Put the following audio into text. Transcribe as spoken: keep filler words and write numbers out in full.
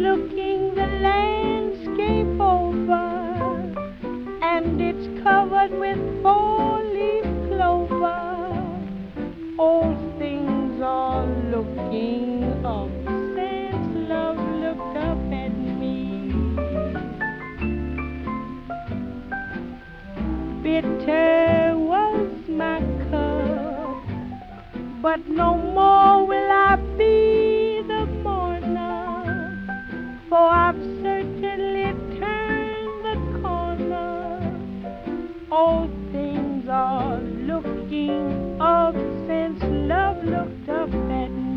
looking the landscape over, and it's covered with four-leaf clover. All things are looking up since love looked up at me. Bitter was my cup, but no more will I